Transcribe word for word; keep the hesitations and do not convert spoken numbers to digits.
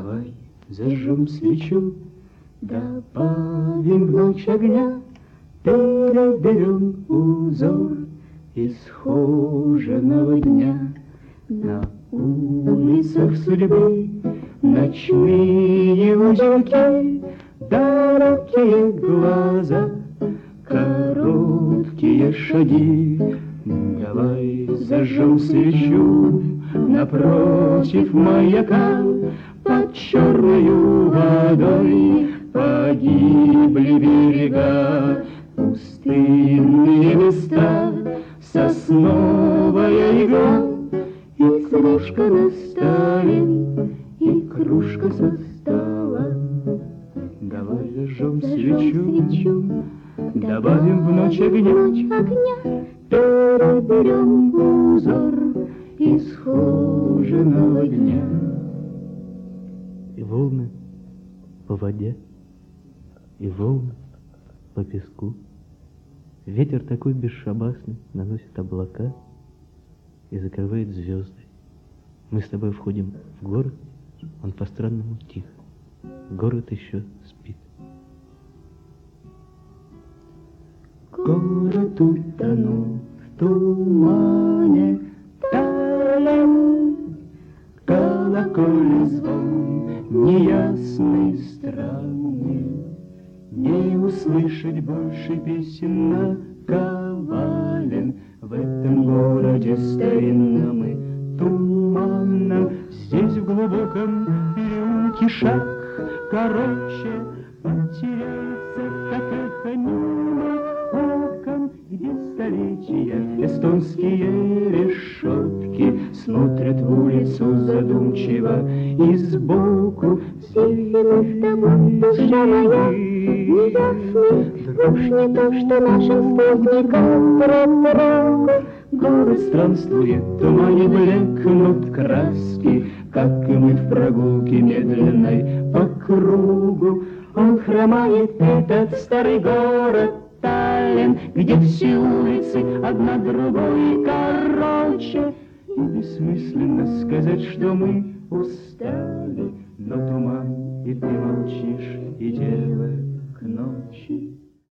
Давай зажжем свечу, добавим в ночь огня, переберем узор исхоженного дня. На улицах судьбы ночные узелки, далекие глаза, короткие шаги. Давай зажжем свечу напротив маяка, под черною водой погибли берега. Пустынные места, сосновая игра, и кружка на столе, и кружка со стола. Давай зажжем свечу, добавим в ночь огня, переберем узор исхоженного дня. И волны по воде, и волны по песку. Ветер такой бесшабашный наносит облака и закрывает звезды. Мы с тобой входим в город, он по-странному тих. Город еще спит. Город утонул в тумане, талем, колокольный звон неясный, странный. Не услышать больше песен наковален в этом городе старинном и туманном. Здесь в глубоком переулке шаг короче потеряется, как эхо мимо окон, где столетия эстонские решетки смотрят в улицу задумчиво и сбоку. Сильных тобой, душа моя, неясный, уж не то, что нашим спутникам про Город странствует, в тумане блекнут краски, как и мы в прогулке медленной по кругу. Он хромает, этот старый город Таллин, где все улицы одна другой короче. И бессмысленно сказать, что мы устали, но туман, и ты молчишь, и дело к ночи.